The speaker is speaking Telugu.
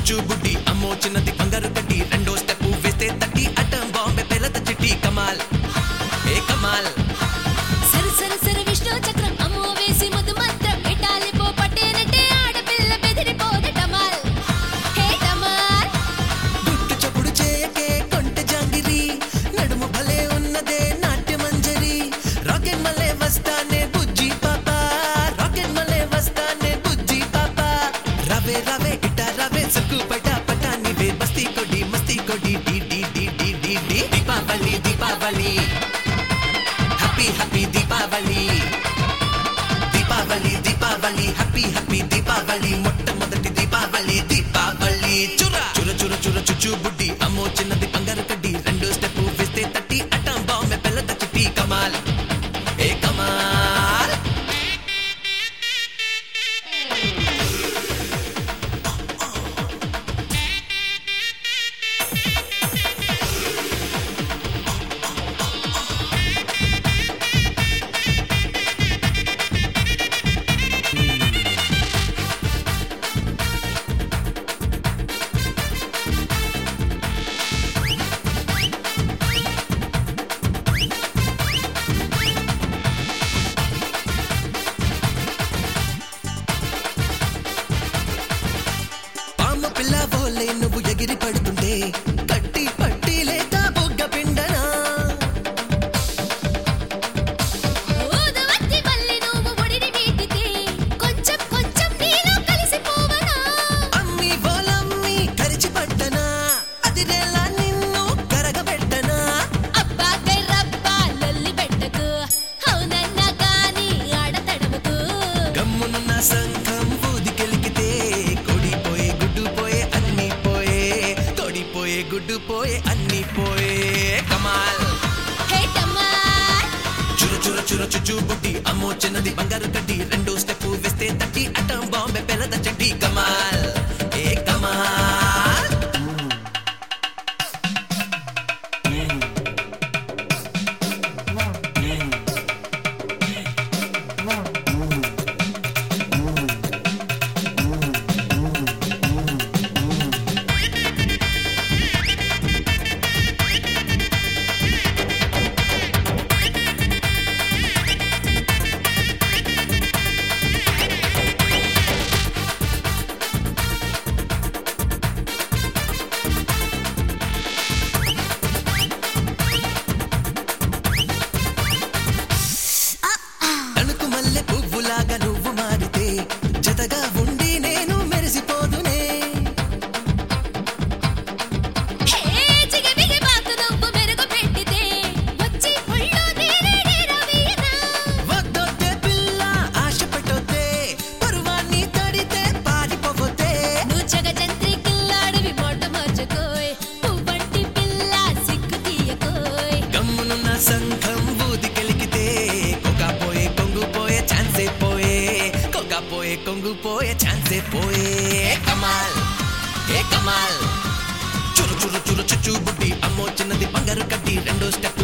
చుచ్చు బుడ్డి అమ్మో చిన్నది బంగారు కట్టి రెండో స్టెప్ వేస్తే తట్టి అటం బాంబే పెళ్ళత చిట్టి కమాల్ ఏ కమాల్ సర సర సర విష్ణు చక్రం అమ్మో వేసి ముద్దు మంత్రం ఎటాలి పో పట్టేనట్టే ఆడపిల్ల బెదిరిపోదు డమాల్ హే డమాల్ గుట్టు చప్పుడు చేయకే కొంట జాంగిరి నడుము భలే ఉన్నదే నాట్య మంజరి రాకెట్ మలే వస్తానే బుజ్జి పాపా రాకెట్ మలే వస్తానే బుజ్జి పాపా రవే రవే ఇటా రవే సక్కు పటా పటా నివే మస్తి కొడి డి డి డి డి డి డి Deepavali Deepavali happy happy Deepavali Deepavali Deepavali happy happy Deepavali మొట్టమొదటి దీపావళి దీపావళి చుర చుర చుర చుర చుచ్చు బుడ్డి అమ్మో చిన్నది బంగారు కడ్డి రెండో స్టెప్ వేస్తే తట్టి అటం బాంబే పెళ్ళత చిట్టి కమాల్ ఏ కమాల్ పాము పిల్ల వోలే నువ్వు ఎగిరి పడుతుంటే కట్టి పట్టి లేక బుగ్గ పిండనా ఊదవత్తి మల్లి నువ్వు ఒడిని వీటితే కొంచెం కొంచెం నీలో కలిసిపోవనా అమ్మి బోలమ్మి కరిచి పట్టనా అదిరేలా నిన్ను కరగబెట్టనా అబ్బా కర్రబ్బా లొల్లి పెట్టకు అవునన్నా గాని ఆడతడవకు గమ్మునున్న సంఘం ఊదికెలికితే కొడిపోయే గుడ్డు పోయే అన్ని పోయే కొడిపోయే గుడ్డు పోయే అన్ని పోయే కమాల్ హే డమాల్ చుర చుర చుర చుచ్చు బుడ్డి అమ్మో చిన్నది బంగారు కడ్డి రెండో స్టెప్ వేస్తే తట్టి అటం బాంబే పెళ్ళద చెట్టి కమాల్ ఏ కమాల్ తణుకు మల్లె పువ్వులాగా నువ్వు మారితే జతగా ఉండి నేను మెరిసిపోదునే హే జిగబిగి బాతు నువ్వు మెరుగు పెట్టితే వచ్చి ఒళ్ళో నేనే రవియనా వద్దొద్దే పిల్ల ఆశ పెట్టొద్దే పరువాన్ని తడితే పారిపోతే నువ్వు జగజంత్రి కిల్లాడివి మోట మార్చుకోయ్ పువ్వంటి పిల్ల సిగ్గు తీయకోయ్ గమ్మునున్న సంఘం ఊదికెలికితే కొక్కపోయే కొంగుపోయే ఛాన్సే పోయే కొక్కపోయే కొంగుపోయే ఛాన్సే పోయే కమాల్ ఏ కమాల్ చురు చురు చురు చుచ్చు బుడ్డి అమ్మో చిన్నది బంగారు కట్టి రెండో స్టెప్